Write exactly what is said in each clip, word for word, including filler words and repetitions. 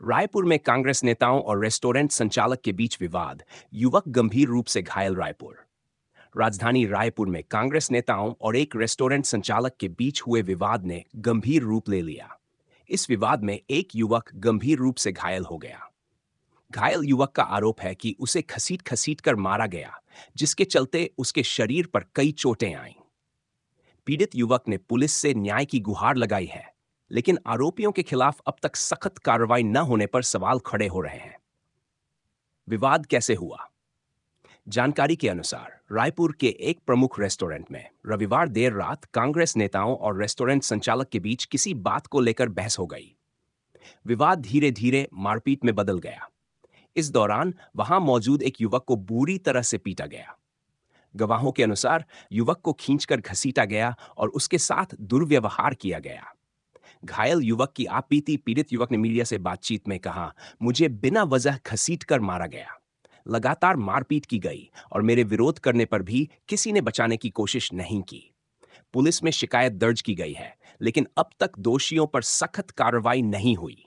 रायपुर में कांग्रेस नेताओं और रेस्टोरेंट संचालक के बीच विवाद, युवक गंभीर रूप से घायल। रायपुर राजधानी रायपुर में कांग्रेस नेताओं और एक रेस्टोरेंट संचालक के बीच हुए विवाद ने गंभीर रूप ले लिया। इस विवाद में एक युवक गंभीर रूप से घायल हो गया। घायल युवक का आरोप है कि उसे घसीट घसीट कर मारा गया, जिसके चलते उसके शरीर पर कई चोटें आईं। पीड़ित युवक ने पुलिस से न्याय की गुहार लगाई है, लेकिन आरोपियों के खिलाफ अब तक सख्त कार्रवाई न होने पर सवाल खड़े हो रहे हैं। विवाद कैसे हुआ? जानकारी के अनुसार रायपुर के एक प्रमुख रेस्टोरेंट में रविवार देर रात कांग्रेस नेताओं और रेस्टोरेंट संचालक के बीच किसी बात को लेकर बहस हो गई। विवाद धीरे धीरे मारपीट में बदल गया। इस दौरान वहां मौजूद एक युवक को बुरी तरह से पीटा गया। गवाहों के अनुसार युवक को खींचकर घसीटा गया और उसके साथ दुर्व्यवहार किया गया। घायल युवक की आपबीती पीड़ित युवक ने मीडिया से बातचीत में कहा, मुझे बिना वजह घसीटकर मारा गया। लगातार मारपीट की गई और मेरे विरोध करने पर भी किसी ने बचाने की कोशिश नहीं की। पुलिस में शिकायत दर्ज की गई है, लेकिन अब तक दोषियों पर सख्त कार्रवाई नहीं हुई।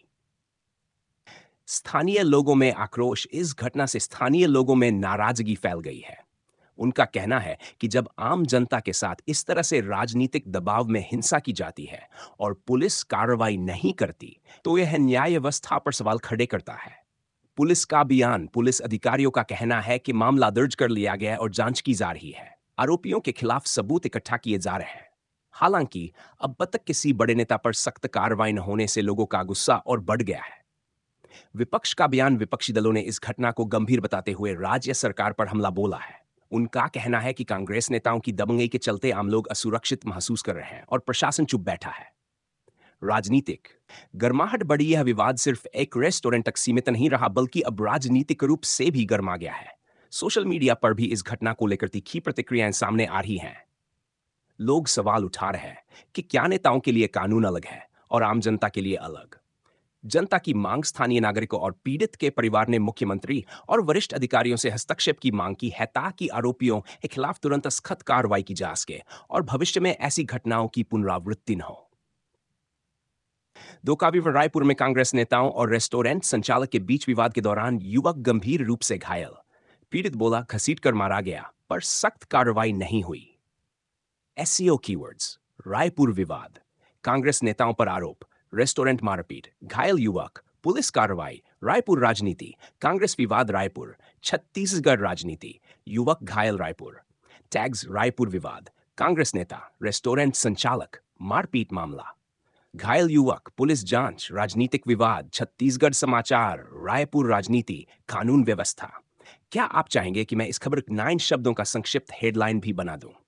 स्थानीय लोगों में आक्रोश। इस घटना से स्थानीय लोगों में नाराजगी फैल गई है। उनका कहना है कि जब आम जनता के साथ इस तरह से राजनीतिक दबाव में हिंसा की जाती है और पुलिस कार्रवाई नहीं करती, तो यह न्याय व्यवस्था पर सवाल खड़े करता है। पुलिस का बयान। पुलिस अधिकारियों का कहना है कि मामला दर्ज कर लिया गया और जांच की जा रही है। आरोपियों के खिलाफ सबूत इकट्ठा किए जा रहे हैं। हालांकि अब तक किसी बड़े नेता पर सख्त कार्रवाई न होने से लोगों का गुस्सा और बढ़ गया है। विपक्ष का बयान। विपक्षी दलों ने इस घटना को गंभीर बताते हुए राज्य सरकार पर हमला बोला है। उनका कहना है कि कांग्रेस नेताओं की दबंगई के चलते आम लोग असुरक्षित महसूस कर रहे हैं और प्रशासन चुप बैठा है। राजनीतिक गर्माहट बढ़ी। यह विवाद सिर्फ एक रेस्टोरेंट तक सीमित नहीं रहा, बल्कि अब राजनीतिक रूप से भी गर्मा गया है। सोशल मीडिया पर भी इस घटना को लेकर तीखी प्रतिक्रियाएं सामने आ रही हैं। लोग सवाल उठा रहे हैं कि क्या नेताओं के लिए कानून अलग है और आम जनता के लिए अलग। जनता की मांग। स्थानीय नागरिकों और पीड़ित के परिवार ने मुख्यमंत्री और वरिष्ठ अधिकारियों से हस्तक्षेप की मांग की है, ताकि आरोपियों के खिलाफ तुरंत सख्त कार्रवाई की जा सके और भविष्य में ऐसी घटनाओं की पुनरावृत्ति न हो। दोकावी रायपुर में कांग्रेस नेताओं और रेस्टोरेंट संचालक के बीच विवाद के दौरान युवक गंभीर रूप से घायल। पीड़ित बोला, घसीटकर मारा गया, पर सख्त कार्रवाई नहीं हुई। SEO keywords. रायपुर विवाद, कांग्रेस नेताओं पर आरोप, रेस्टोरेंट मारपीट, घायल युवक, पुलिस कार्रवाई, रायपुर राजनीति, कांग्रेस विवाद रायपुर, छत्तीसगढ़ राजनीति, युवक घायल रायपुर। टैग्स। रायपुर विवाद, कांग्रेस नेता, रेस्टोरेंट संचालक, मारपीट मामला, घायल युवक, पुलिस जांच, राजनीतिक विवाद, छत्तीसगढ़ समाचार, रायपुर राजनीति, कानून व्यवस्था। क्या आप चाहेंगे कि मैं इस खबर नाइन शब्दों का संक्षिप्त हेडलाइन भी बना दूं?